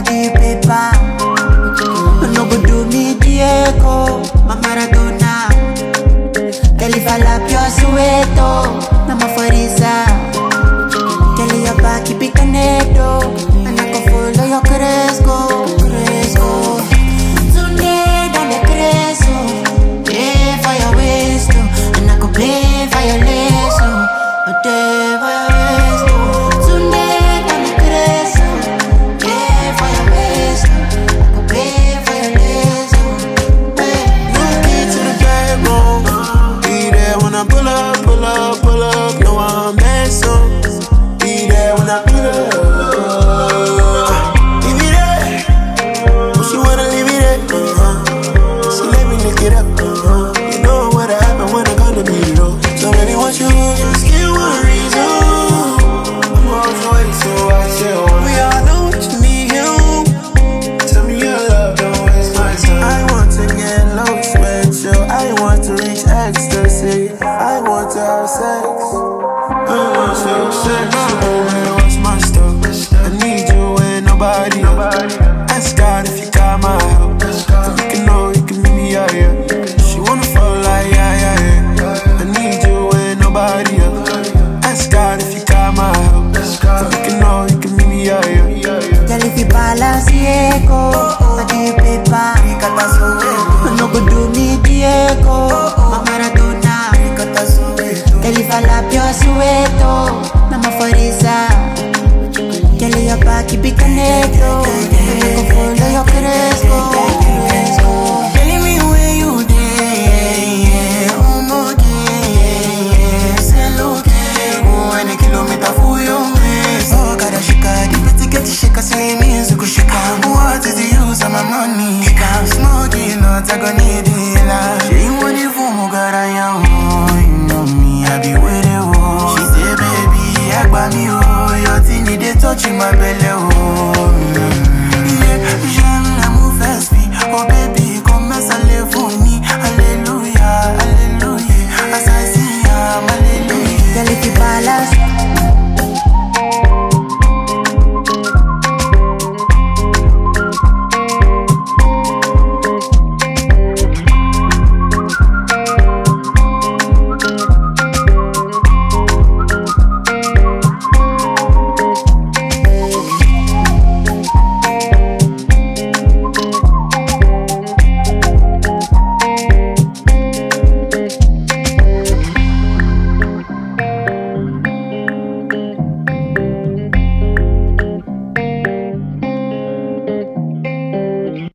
give you paper. No go do me Diego, my Maradona. Girl, if I lap your Soweto, na Mafariza. Girl, your back, keep it canedo, and I can follow your Cresco, Cresco. Today, down the Cresco, pay for your waist, and I can pay for your lace, a day for your waist. Today, down the Cresco, pay for your waist, I can pay for your lace. Look into the bedroom, be there when I pull up, pull up, pull up. No, I'm mess up. Be there when I pull up. Leave me there. Oh, she wanna leave me there. She let me lick it up. You know what happened when I come to be low. So baby, what you just give one reason. I'm on the way, so I chill. We all know what you need, you. Tell me your love, don't waste my time. I want to get low, sweat you. I want to reach ecstasy. I want to have sex. I want to have sex.